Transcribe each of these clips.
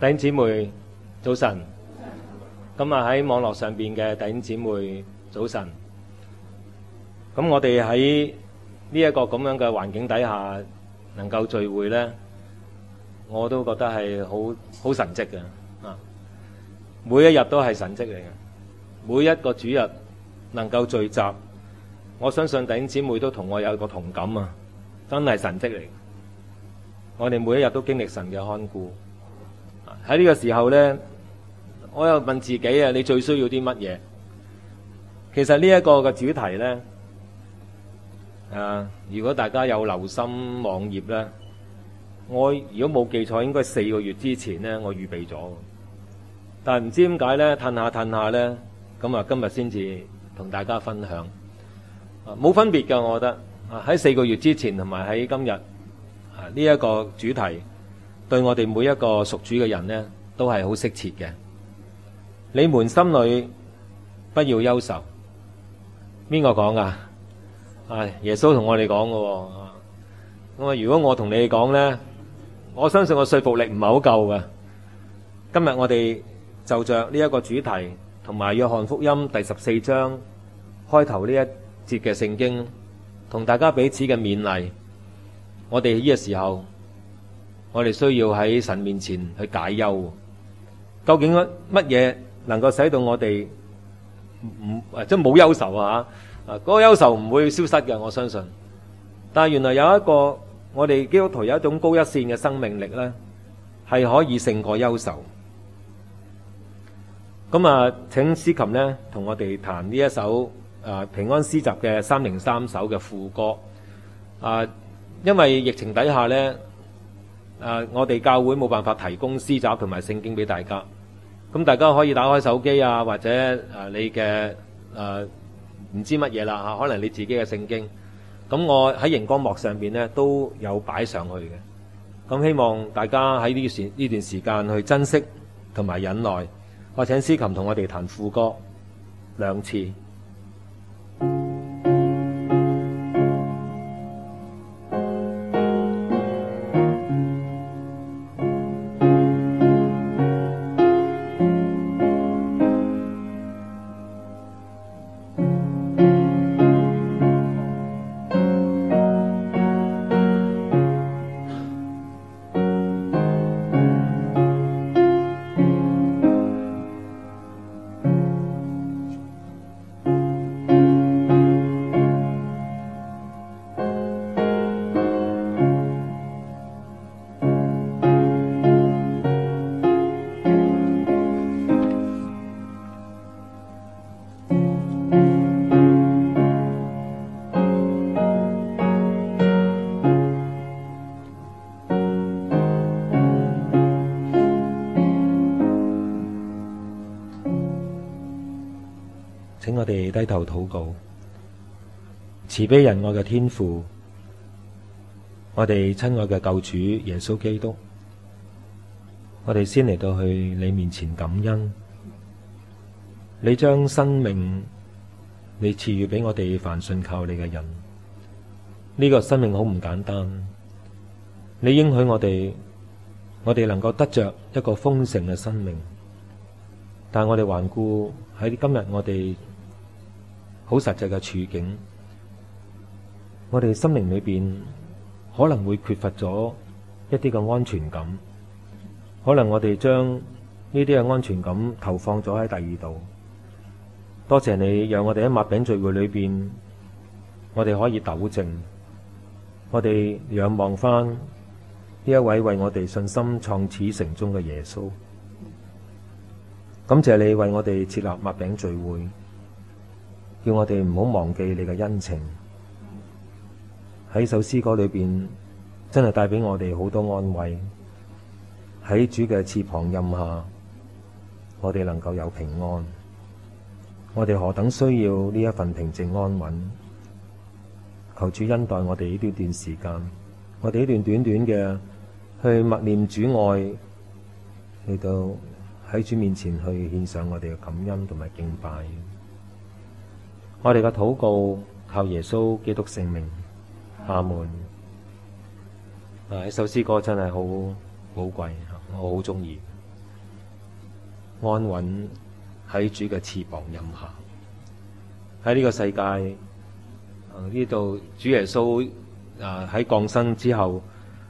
弟兄姊妹早晨，咁啊喺網絡上邊嘅弟兄姊妹早晨。咁我哋喺呢一個咁樣嘅環境底下能夠聚會呢，我都覺得係好神蹟嘅啊！每一日都係神蹟嚟嘅，每一個主日能夠聚集，我相信弟兄姊妹都同我有個同感啊！真係神蹟嚟，我哋每一日都經歷神嘅看顧。喺呢個時候呢，我又問自己啊，你最需要啲乜嘢？其實呢一個嘅主題呢，如果大家有留心網頁呢，我如果冇記錯，應該4個月之前呢，我預備咗。但係唔知點解呢，褪下呢，咁啊今日先至同大家分享。冇分別㗎，我覺得喺4個月之前同埋喺今日呢一個主題，對我哋每一個屬主嘅人呢，都係好適切嘅。你們心裏不要憂愁。邊個講㗎？耶穌同我哋講嘅。咁如果我同你哋講呢，我相信我說服力唔係好夠嘅。今日我哋就着呢一個主題，同埋約翰福音第14章開頭呢一節嘅聖經，同大家彼此嘅勉勵。我哋呢個時候，我哋需要喺神面前去解憂。究竟乜嘢能夠使到我哋即係冇憂愁啊？嗰個憂愁唔會消失嘅，我相信。但係原來有一個我哋基督徒有一種高一線嘅生命力呢，係可以勝過憂愁。咁啊，請司琴呢同我哋彈呢一首平安詩集嘅303首嘅副歌。因為疫情底下呢，我哋教會冇辦法提供詩集同埋聖經俾大家。咁大家可以打開手機啊，或者你嘅唔知乜嘢啦，可能你自己嘅聖經。咁我喺熒光幕上邊呢都有擺上去嘅。咁希望大家喺呢段時間去珍惜同埋忍耐。我請司琴同我哋彈副歌2次。請我哋低頭禱告。慈悲仁愛嘅天父，我哋親愛嘅救主耶穌基督，我哋先嚟到去你面前感恩。你將生命你賜予俾我哋凡信靠你嘅人，呢個生命好唔簡單。你應許我哋能夠得着一個豐盛嘅生命，但我哋環顧喺今日我哋好實際嘅處境，我哋心靈裏邊可能會缺乏咗一啲嘅安全感，可能我哋將呢啲嘅安全感投放咗喺第二度。多謝你讓我哋喺擘餅聚會裏邊，我哋可以糾正，我哋仰望翻呢一位為我哋信心創始成終嘅耶穌。感謝你為我哋設立擘餅聚會，叫我哋唔好忘記你嘅恩情。喺首詩歌裏邊真係帶俾我哋好多安慰。喺主嘅翅膀蔭下，我哋能夠有平安。我哋何等需要呢一份平靜安穩。求主恩待我哋呢段時間，我哋呢段短短嘅去默念主愛，嚟到喺主面前去獻上我哋嘅感恩同埋敬拜。我哋嘅禱告靠耶穌基督聖名，阿門。呢首詩歌真係好寶貴，我好中意。 安穩喺主嘅翅膀蔭下。喺呢個世界呢度，主耶穌喺降生之後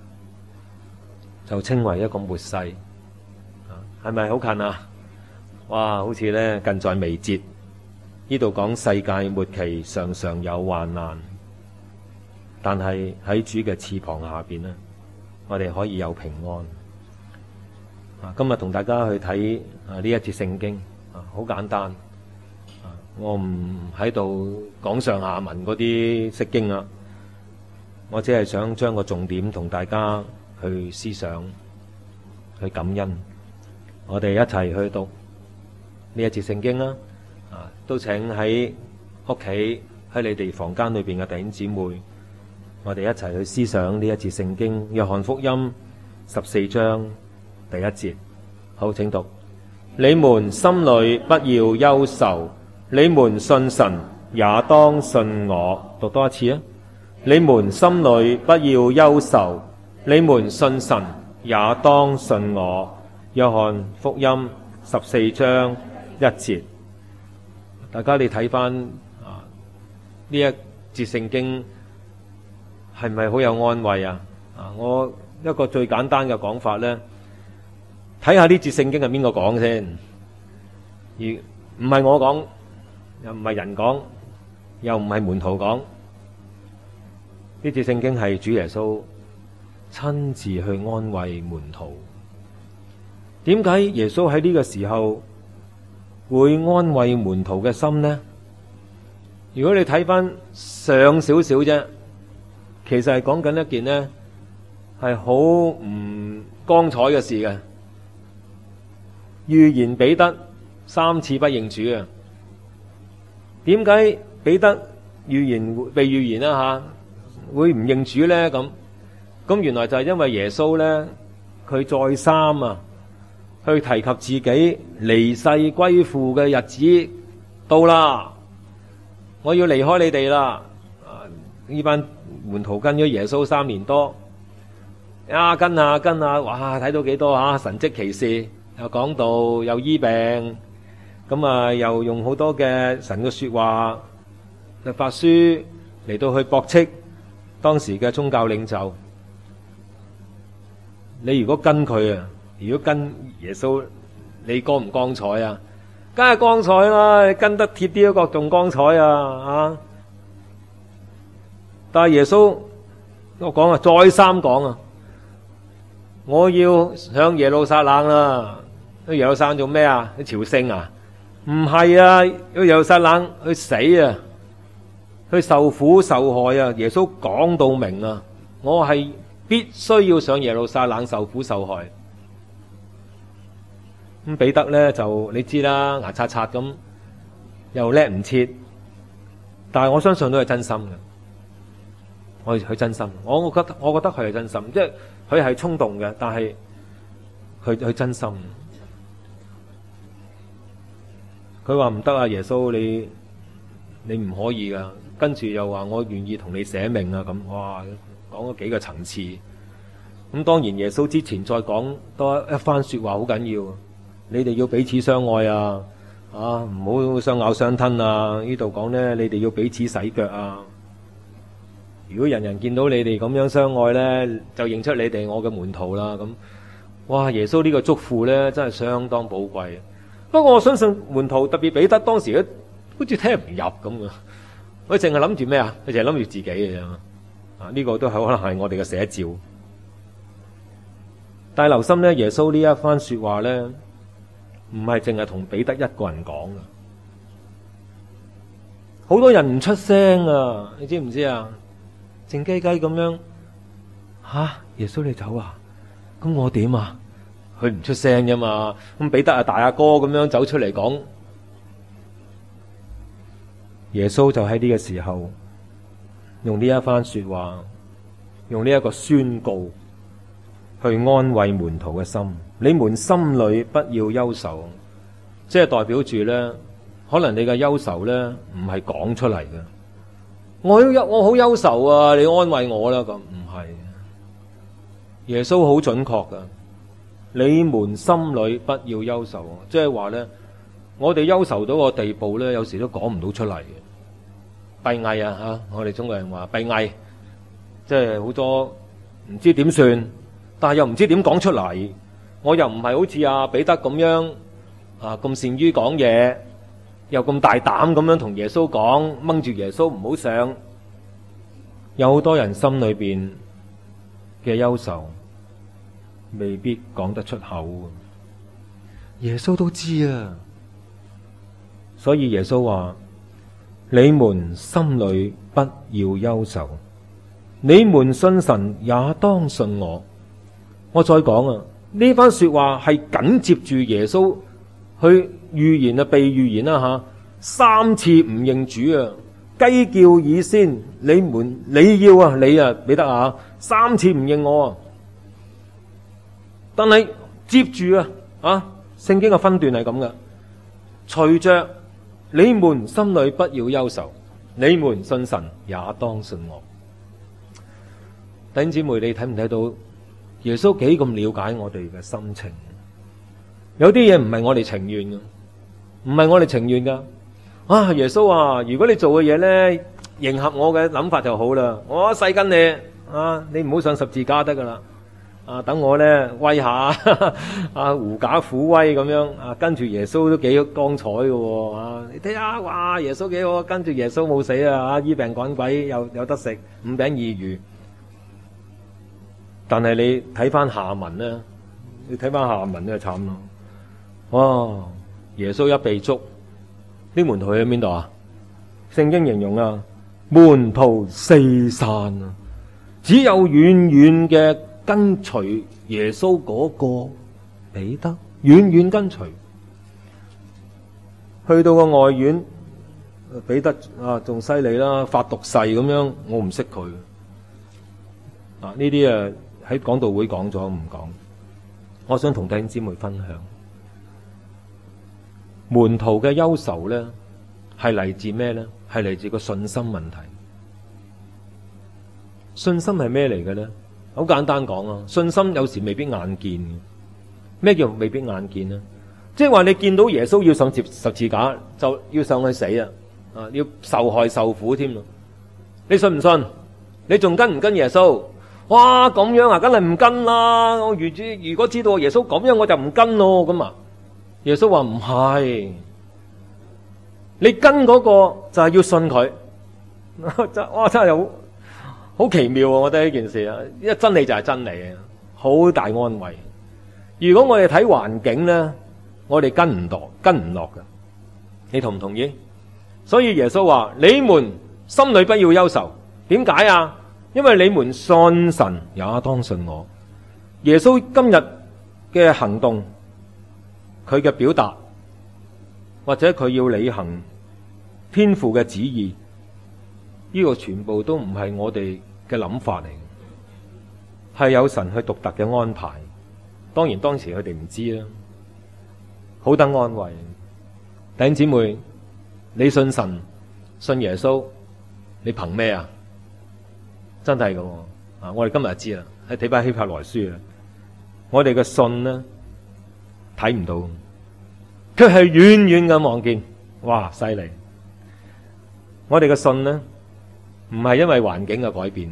就稱為一個末世，係咪好近啊？哇，好似咧近在眉睫。呢度講世界末期常常有患難，但係喺主嘅翅膀下邊呢，我哋可以有平安。今日同大家去睇呢一節聖經，好簡單。我唔喺度講上下文嗰啲釋經啊，我只係想將個重點同大家去思想，去感恩。我哋一齊去讀呢一節聖經啦。都請喺屋企喺你哋房間裏邊嘅弟兄姊妹，我哋一齊去思想呢一節聖經。約翰福音14章第1節，好，請讀：你們心裏不要憂愁，你們信神也當信我。讀多一次啊！你們心裏不要憂愁，你們信神也當信我。約翰福音14章1節。大家你睇翻呢一節聖經係咪好有安慰啊？我一個最簡單嘅講法咧，睇下呢節聖經係邊個講先，而唔係我講，又唔係人講，又唔係門徒講。呢節聖經係主耶穌親自去安慰門徒。點解耶穌喺呢個時候會安慰門徒嘅心呢？如果你睇翻上少少啫，其實係講緊一件呢係好唔光彩嘅事嘅。預言彼得3次不認主啊！點解彼得被預言啦會唔認主呢？咁原來就係因為耶穌呢，佢再三去提及自己離世歸父嘅日子到啦，我要離開你哋啦。呢班門徒跟咗耶穌3年多，跟啊，哇，睇到幾多神蹟奇事，又講道，又醫病，咁又用好多嘅神嘅說話、律法書嚟到去駁斥當時嘅宗教領袖。你如果跟佢如果跟耶穌，你光唔光彩啊？梗係光彩啦！你跟得貼啲嗰個仲光彩啊！但係耶穌我講再三講我要上耶路撒冷啦。去耶路撒冷做咩啊？去朝聖啊？唔係啊！去耶路撒冷去死啊！去受苦受害啊！耶穌講到明我係必須要上耶路撒冷受苦受害。咁彼得咧就你知啦，牙刷刷咁又叻唔切，但係我相信都係真心嘅。佢真心，我覺得佢係真心，即係佢係衝動嘅，但係佢真心。佢話唔得啊，耶穌你唔可以噶，跟住又話我願意同你捨命啊咁，哇，講咗幾個層次。咁當然耶穌之前再講多一番說話好緊要。你哋要彼此相愛啊！唔好相咬相吞啊！呢度講呢，你哋要彼此洗腳啊！如果人人見到你哋咁樣相愛呢，就認出你哋我嘅門徒啦。咁，哇！耶穌呢個囑咐呢，真係相當寶貴。不過我相信門徒特別彼得當時好似聽唔入咁嘅，佢淨係諗住咩啊？佢淨係諗住自己嘅啫。呢個都係可能係我哋嘅寫照。但係留心呢，耶穌呢一番說話呢，唔係淨係同彼得一個人講嘅，好多人唔出聲啊！你知唔知啊？靜雞雞咁樣，耶穌你走啊？咁我點啊？佢唔出聲啫嘛。咁彼得大阿哥咁樣走出嚟講，耶穌就喺呢個時候用呢一番說話，用呢一個宣告去安慰門徒嘅心。你們心裏不要憂愁，即係代表住咧，可能你嘅憂愁咧唔係講出嚟嘅。我好憂愁啊，你安慰我啦咁，唔係。耶穌好準確噶， 你們心裏不要憂愁。即係話咧，我哋憂愁到個地步咧，有時都講唔到出嚟嘅。閉翳啊吓，我哋中國人話閉翳，即係好多唔知點算，但係又唔知點講出嚟。我又唔係好似阿彼得咁樣啊，咁善於講嘢，又咁大膽咁樣同耶穌講，掹住耶穌唔好上。有好多人心裏邊嘅憂愁，未必講得出口。耶穌都知啊，所以耶穌話：你們心裏不要憂愁，你們信神也當信我。我再講啊，呢番說話係緊接住耶穌去預言啊，被預言啦吓，3次唔認主啊，雞叫以先，你要彼得啊，3次唔認我啊。但係接住聖經嘅分段係咁嘅，隨着你們心裏不要憂愁，你們信神也當信我。弟兄姊妹，你睇唔睇到耶穌幾咁了解我哋嘅心情？有啲嘢唔係我哋情願嘅，唔係我哋情願噶。耶穌啊，如果你做嘅嘢咧迎合我嘅諗法就好啦，我一世跟你你唔好上十字架得噶啦。等我咧威下狐假虎威咁樣跟住耶穌都幾光彩嘅喎。你睇下，哇，耶穌幾好，跟住耶穌冇死啊，醫病趕鬼又有得食5餅2魚。但係你睇翻下文咧，就慘咯。哇！耶穌一被捉，啲門徒去邊度啊？聖經形容門徒四散啊，只有遠遠嘅跟隨耶穌嗰個彼得，遠遠跟隨。去到個外院，彼得仲犀利啦，發毒誓咁樣，我唔識佢。呢啲喺講道會講咗唔講。我想同弟兄姊妹分享，門徒嘅憂愁咧，係嚟自咩咧？係嚟自個信心問題。信心係咩嚟嘅咧？好簡單講啊，信心有時未必眼見。咩叫未必眼見呢？即係話你見到耶穌要上十字架，就要上去死要受害受苦添咯。你信唔信？你仲跟唔跟耶穌？哇，咁樣梗係唔跟啦！我如果知道耶穌咁樣，我就唔跟咯。咁耶穌話唔係，你跟嗰個就係要信佢。真係好奇妙啊！我覺得呢件事因為真理就係真理啊，好大安慰。如果我哋睇環境咧，我哋跟唔落㗎。你同唔同意？所以耶穌話：你們心裏不要憂愁。點解啊？因為你們信神也當信我。耶穌今日嘅行動，佢嘅表達，或者佢要履行天父嘅旨意，呢個全部都唔係我哋嘅諗法嚟，係有神去獨特嘅安排。當然當時佢哋唔知啦，好得安慰。弟兄姊妹，你信神信耶穌，你憑咩啊？真係㗎我哋今日就知啦，喺睇翻希伯來書啊，我哋嘅信呢，睇唔到，佢係遠遠咁望見，哇，犀利！我哋嘅信呢，唔係因為環境嘅改變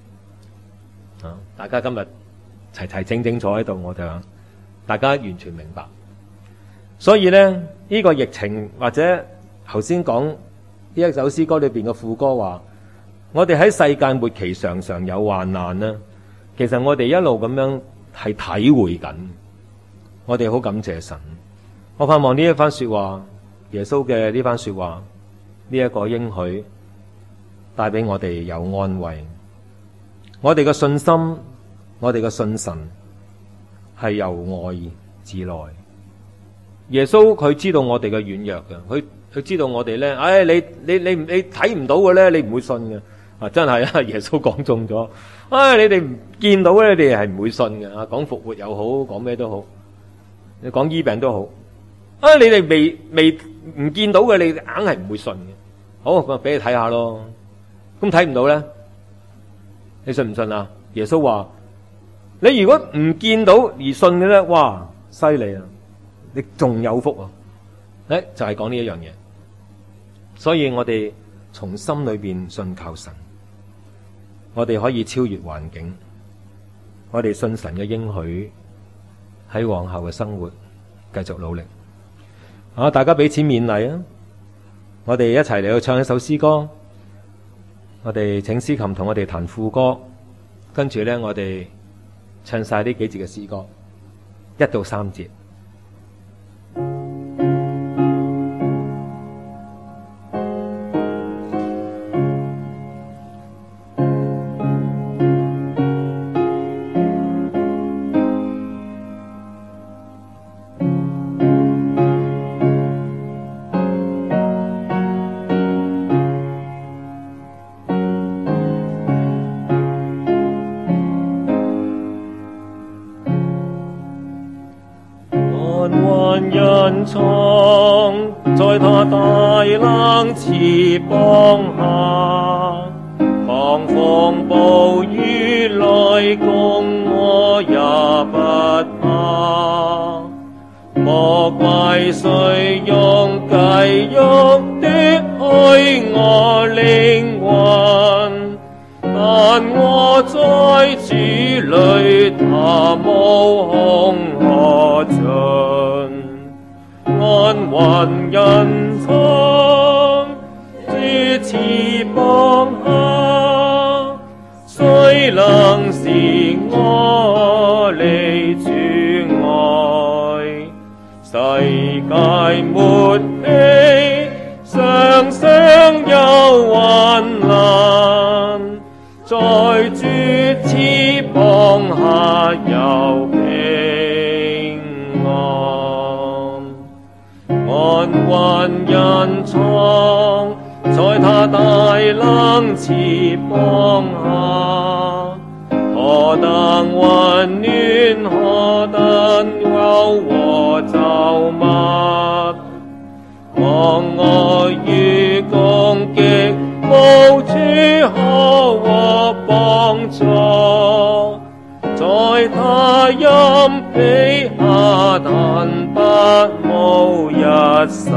大家今日齊齊整整坐喺度，我就大家完全明白。所以呢，呢個疫情或者頭先講呢一首詩歌裏邊嘅副歌話，我哋喺世界末期常常有患難啦。其實我哋一路咁樣係體會緊，我哋好感謝神。我盼望呢一番說話，耶穌嘅呢番說話，呢一個應許帶俾我哋有安慰。我哋嘅信心，我哋嘅信神係由外至內。耶穌佢知道我哋嘅軟弱嘅，佢知道我哋咧，你睇唔到嘅咧，你唔會信嘅。真係啊！耶穌講中咗，你哋唔見到咧，你哋係唔會信嘅。講復活又好，講咩都好，你講醫病都好，你哋未唔見到嘅，你硬係唔會信嘅。好，咁俾你睇下咯。咁睇唔到咧，你信唔信啊？耶穌話你如果唔見到而信嘅咧，哇，犀利啊！你仲有福啊！就係講呢一樣嘢。所以我哋從心裏邊信靠神，我哋可以超越環境，我哋信神嘅應許，喺往後嘅生活繼續努力。大家彼此勉勵啊！我哋一齊嚟到唱一首詩歌，我哋請司琴同我哋彈副歌，跟住咧我哋唱晒呢幾節嘅詩歌，1到3節。 人藏在他大冷翅膀下，狂風暴雨來攻我也不怕。魔鬼雖用計慾奪去我靈魂，但我在主裏，他無空可進。安穩隱藏主翅膀下，誰能使我離主愛？世界末期，常常有患難，在主翅膀下有平安。安穩隱藏在他大冷翅膀下，何等溫暖，何等柔和咒密，當我遇攻擊，無處可獲幫助，在他蔭庇下，但不冒一失。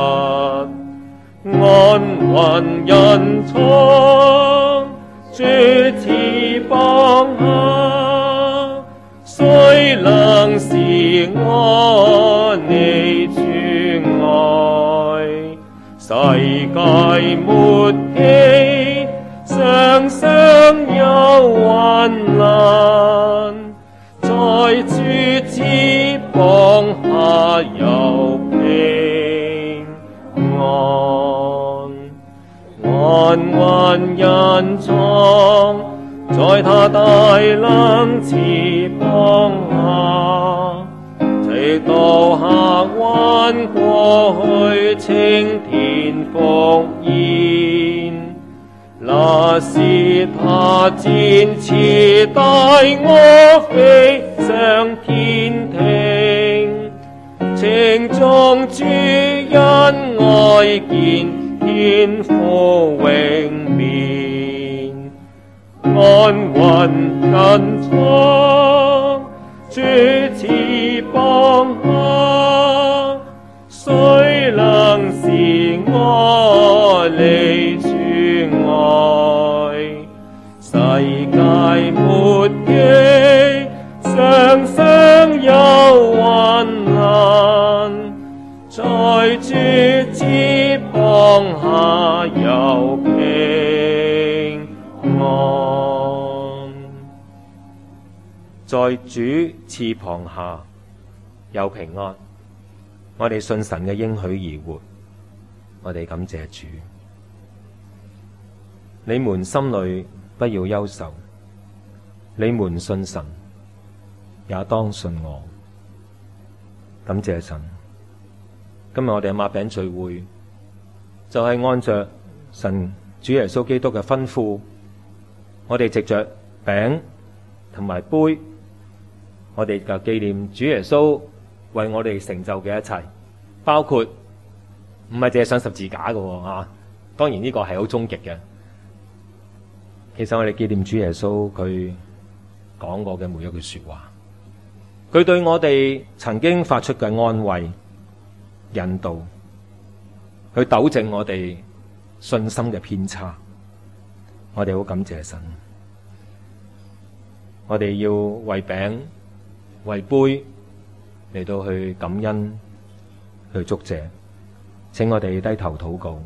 安穩隱藏主翅膀下，誰能使我離主愛？世界末期，常常有患難，在主翅膀下有平安。安穩隱藏在他大冷翅膀下，直到客灣過去，青天復現。那時他展翅帶我飛上天庭，情中主恩愛見天父榮面。安穩隱藏主翅膀下，誰能使我離主愛？世界末期，常常有患難，在主翅膀下有平安。 在主翅膀下有平安。我哋信神嘅應許而活，我哋感謝主。你們心裏不要憂愁，你們信神，也當信我。感謝神。今日我哋擘餅聚會，就係按着神主耶穌基督嘅吩咐，我哋藉着餅同埋杯，我哋就紀念主耶穌為我哋成就嘅一切，包括唔係淨係上十字架嘅啊，當然呢個係好終極嘅。其實我哋紀念主耶穌佢講過嘅每一句說話，佢對我哋曾經發出嘅安慰、引導，去糾正我哋信心嘅偏差。我哋好感謝神。我哋要為餅、為杯嚟到去感恩、去祝謝。請我哋低頭禱告。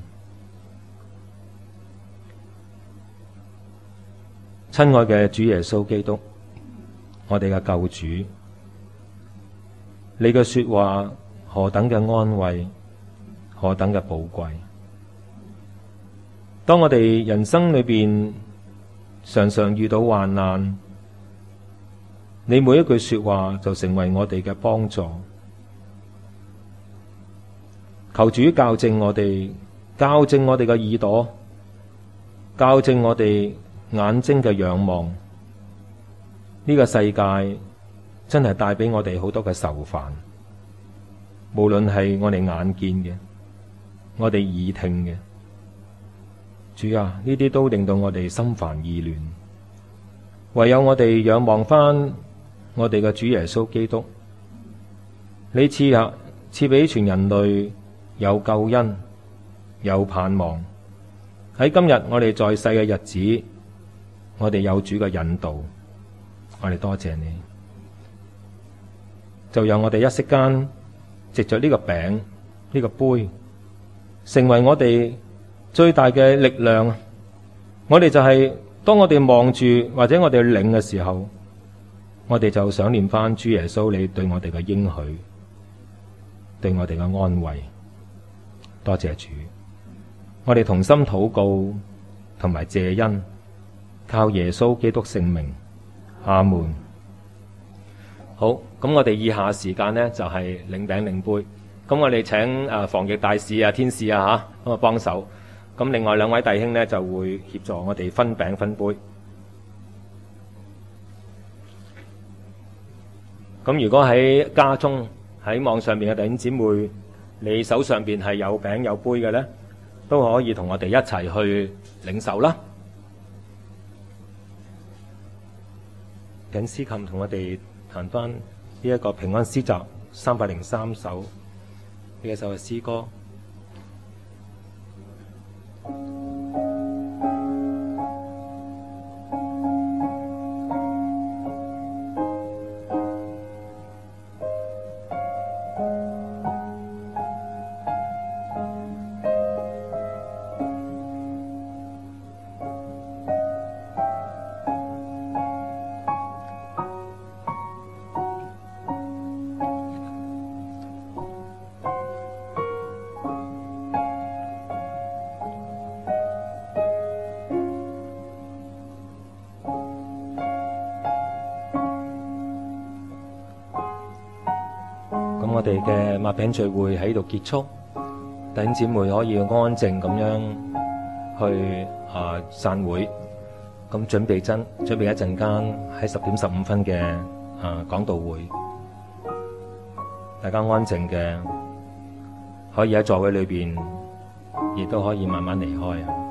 親愛嘅主耶穌基督，我哋嘅救主，你嘅說話何等嘅安慰，何等嘅寶貴。當我哋人生裏邊常常遇到患難，你每一句說話就成為我哋嘅幫助。求主校正我哋，校正我哋嘅耳朵，校正我哋眼睛嘅仰望。呢個世界真係帶俾我哋好多嘅愁煩，無論係我哋眼見嘅，我哋耳聽嘅。主啊，呢啲都令到我哋心煩意亂。唯有我哋仰望翻我哋嘅主耶穌基督，你賜俾全人類有救恩，有盼望。喺今日我哋在世嘅日子，我哋有主嘅引導，我哋多謝你。就讓我哋一息間藉着呢個餅、呢個杯，成為我哋最大嘅力量。我哋就係當我哋望住或者我哋領嘅時候，我哋就想念翻主耶穌你對我哋嘅應許，對我哋嘅安慰。多謝主，我哋同心禱告同埋謝恩，靠耶穌基督聖名，阿門。好，咁我哋以下時間呢，就係領餅領杯。咁我哋請防疫大使啊、天使啊吓咁啊幫手。咁另外兩位弟兄呢，就會協助我哋分餅分杯。咁如果喺家中喺網上邊嘅弟兄姊妹，你手上邊係有餅有杯嘅呢，都可以同我哋一齊去領受啦。緊司琴同我哋彈翻呢一個平安詩集303首呢一首嘅詩歌。我哋嘅擘餅聚會喺度結束，弟兄姊妹可以安靜咁樣去散會。咁準備一陣間喺10點15分嘅講道會，大家安靜嘅可以喺座位裏邊，亦都可以慢慢離開。